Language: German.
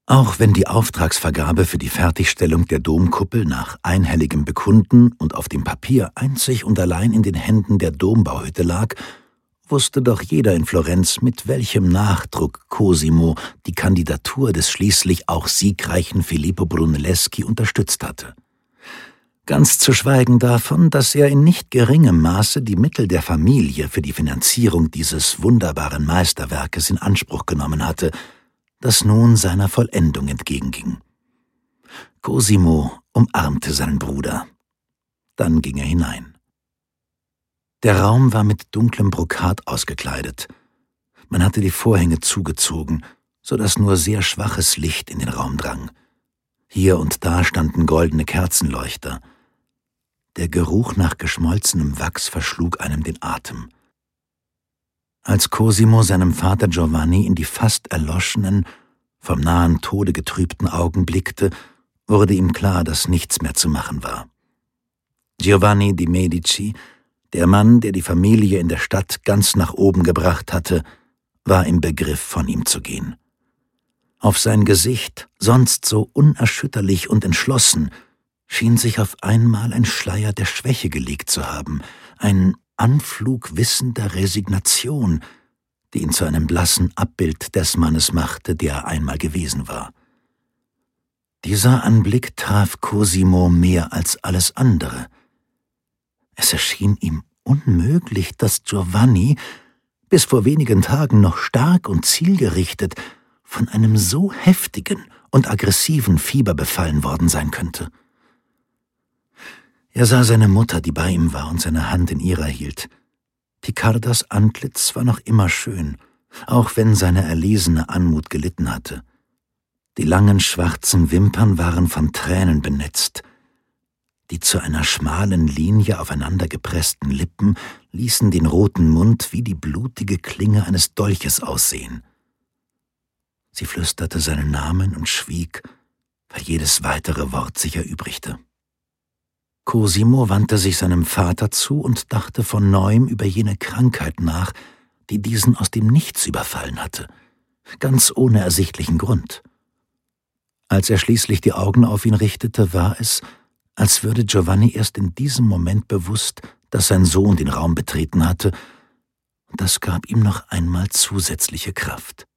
Auch wenn die Auftragsvergabe für die Fertigstellung der Domkuppel nach einhelligem Bekunden und auf dem Papier einzig und allein in den Händen der Dombauhütte lag, wusste doch jeder in Florenz, mit welchem Nachdruck Cosimo die Kandidatur des schließlich auch siegreichen Filippo Brunelleschi unterstützt hatte. Ganz zu schweigen davon, dass er in nicht geringem Maße die Mittel der Familie für die Finanzierung dieses wunderbaren Meisterwerkes in Anspruch genommen hatte, das nun seiner Vollendung entgegenging. Cosimo umarmte seinen Bruder. Dann ging er hinein. Der Raum war mit dunklem Brokat ausgekleidet. Man hatte die Vorhänge zugezogen, so dass nur sehr schwaches Licht in den Raum drang. Hier und da standen goldene Kerzenleuchter. Der Geruch nach geschmolzenem Wachs verschlug einem den Atem. Als Cosimo seinem Vater Giovanni in die fast erloschenen, vom nahen Tode getrübten Augen blickte, wurde ihm klar, dass nichts mehr zu machen war. Giovanni di Medici, der Mann, der die Familie in der Stadt ganz nach oben gebracht hatte, war im Begriff, von ihm zu gehen. Auf sein Gesicht, sonst so unerschütterlich und entschlossen, schien sich auf einmal ein Schleier der Schwäche gelegt zu haben, ein Anflug wissender Resignation, die ihn zu einem blassen Abbild des Mannes machte, der er einmal gewesen war. Dieser Anblick traf Cosimo mehr als alles andere. Es erschien ihm unmöglich, dass Giovanni, bis vor wenigen Tagen noch stark und zielgerichtet, von einem so heftigen und aggressiven Fieber befallen worden sein könnte. Er sah seine Mutter, die bei ihm war und seine Hand in ihrer hielt. Picardas Antlitz war noch immer schön, auch wenn seine erlesene Anmut gelitten hatte. Die langen schwarzen Wimpern waren von Tränen benetzt. Die zu einer schmalen Linie aufeinander gepressten Lippen ließen den roten Mund wie die blutige Klinge eines Dolches aussehen. Sie flüsterte seinen Namen und schwieg, weil jedes weitere Wort sich erübrigte. Cosimo wandte sich seinem Vater zu und dachte von neuem über jene Krankheit nach, die diesen aus dem Nichts überfallen hatte, ganz ohne ersichtlichen Grund. Als er schließlich die Augen auf ihn richtete, war es, als würde Giovanni erst in diesem Moment bewusst, dass sein Sohn den Raum betreten hatte, und das gab ihm noch einmal zusätzliche Kraft.